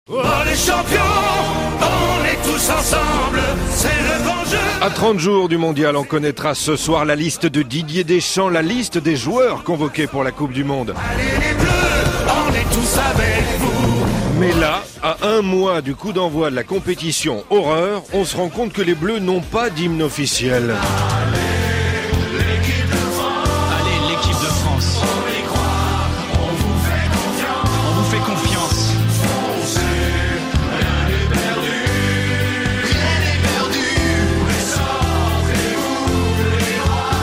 Oh les champions, on est tous ensemble, c'est le bon jeu. À 30 jours du mondial, on connaîtra ce soir la liste de Didier Deschamps, la liste des joueurs convoqués pour la Coupe du Monde. Allez les bleus, on est tous avec vous. Mais là, à un mois du coup d'envoi de la compétition horreur, on se rend compte que les Bleus n'ont pas d'hymne officiel. Allez, l'équipe de France. On y croit, on vous fait confiance. On vous fait confiance. On sait, rien n'est perdu. Rien n'est perdu. Mais sortez-vous, les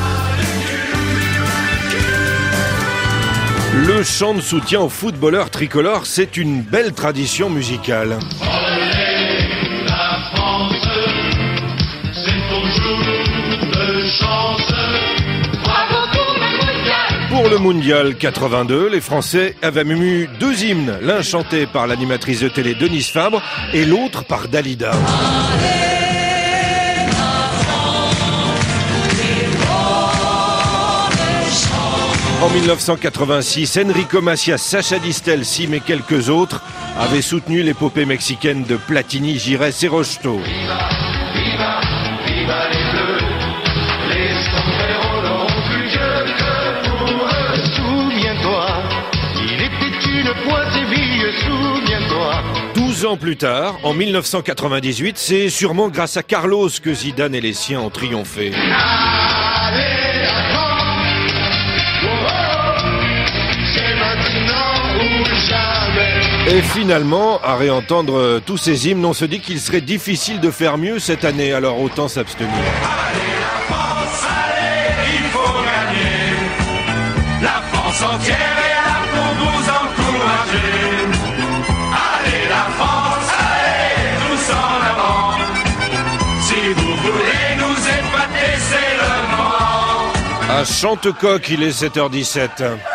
rois du cul. Le chant de soutien aux footballeurs tricolores, c'est une belle tradition musicale. Olé, la France, c'est ton jour de chance. Bravo pour le mondial. Pour le mondial 82, les Français avaient même eu deux hymnes, l'un chanté par l'animatrice de télé Denise Fabre et l'autre par Dalida. En 1986, Enrico Macias, Sacha Distel, Sim et quelques autres avaient soutenu l'épopée mexicaine de Platini, Giresse et Rocheteau. Viva, viva les bleus. Les sombreros n'auront plus Dieu que pour eux. Souviens-toi, il était une fois Séville, souviens-toi. 12 ans plus tard, en 1998, c'est sûrement grâce à Carlos que Zidane et les siens ont triomphé. Allez, la France. Oh, c'est maintenant ou jamais. Et finalement, à réentendre tous ces hymnes, on se dit qu'il serait difficile de faire mieux cette année, alors autant s'abstenir. Allez, la France, allez, il faut gagner. La France entière est là pour vous encourager. Allez, la France, allez, tous en avant. Si vous voulez nous épater, c'est le moment. À Chantecoq, il est 7h17.